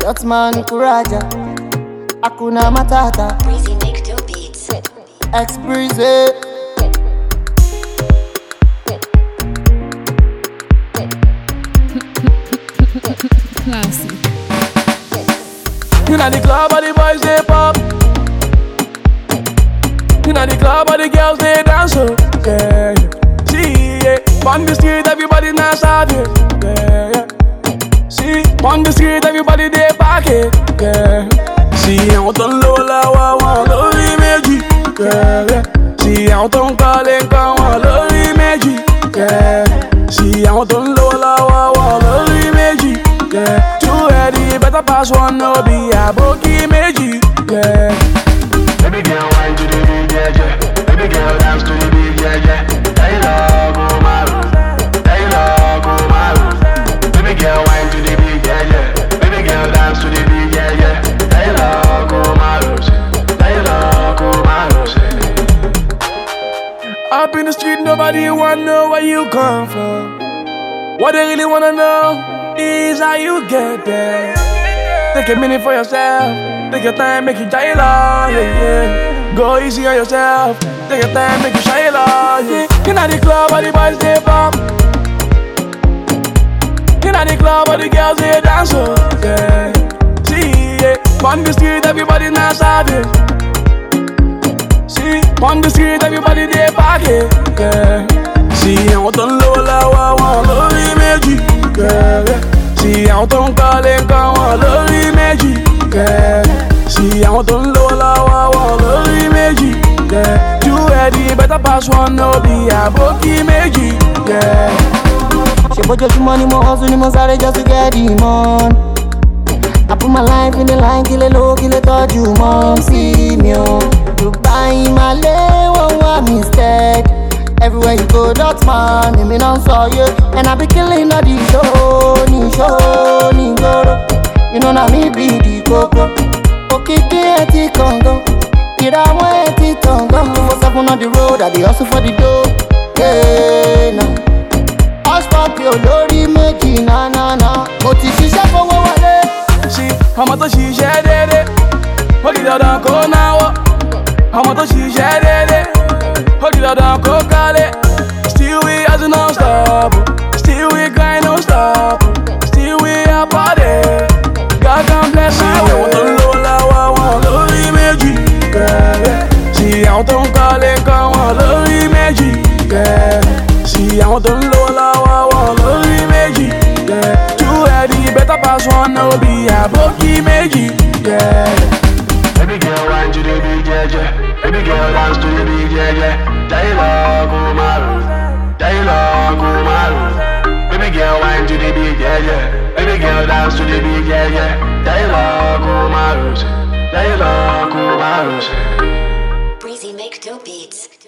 Dotman Kuraja, Akuna Matata, Breezy make two beats. X-Breezy. Classic. Inna the club, all the boys they pop. Inna the club, all the girls they dance. Oh, yeah, yeah. See, yeah. On the street, everybody now start it. Yeah, yeah. See, on the street, everybody they pack it. Yeah. See, on ton lola wa wa lori meji. Yeah, yeah. See, on ton kale kan wa lori meji. Yeah. See, on ton lola wa wa lori meji. Yeah. Too ready, better pass one, no be a bookie meji. Yeah. Baby girl, wine to the beat, yeah, yeah. Baby girl, dance to the beat, yeah, yeah. Taylor, go maru. Taylor, go maru. Baby girl, wine to the beat, yeah, yeah. Baby girl, dance to the beat, yeah, yeah. Taylor, go maru. Taylor, go maru. Up in the street, nobody wanna know where you come from. What they really wanna know is how you get there. Take a minute for yourself. Take your time, make it Taylor, yeah, yeah. Go easy on yourself. Take your time, make it Taylor, yeah. Inna the club, all the boys they pop. Inna the club, all the girls they dance, oh, yeah. See, yeah. On the street, everybody now start it. See, on the street, everybody they pack it, yeah. See, on ton lola wa wa lori meji, yeah, yeah. See, on ton kale kan wa lori meji, yeah. See, on ton lola wa wa lori meji, yeah. Too ready, better pass one, no be a bookie meji, yeah. She put your money, more hustle, ni mo sáré just to get the money. I put my life in the line, kill it low, kill it touch you, mom, see me, oh. You buy my lane, one mistake. Everywhere you go, that's man, me non saw you. And I be killing all the show, ni goro. You know na me be the coco. Okiki eti kongo, irawo eti tongo. 247 on the road, I be hustle for the dough. Yeah, nah. Hush pop yo lórí méjì, na na na. Mo ti ṣiṣẹ́ fowó wọlé. See, ọmọ tó ṣiṣẹ́ dédé, ó di dandan kó náwó. Ọmọ tó ṣiṣẹ́ dédé, ó di dandan kó kálé. Still we hustle non-stop, still we grind non-stop, still we a party. God can bless you. Àwọn tó ń lò láwa wọn lórí méjì. Sí, àwọn tó ń kálé kan wọn lórí méjì. Sí, àwọn tó ń lò láwa wọn lórí méjì. Too ready, better pass one, no be a bookie meji. Baby girl, wine to the beat, yeah, yeah. Baby girl, dance to the beat, yeah, yeah. Taylor, go maru. Taylor, go maru. Baby girl, wine to the beat, yeah, yeah. Baby girl, dance to the beat, yeah, yeah. Taylor, go maru. Taylor, go maru. Breezy make two beats.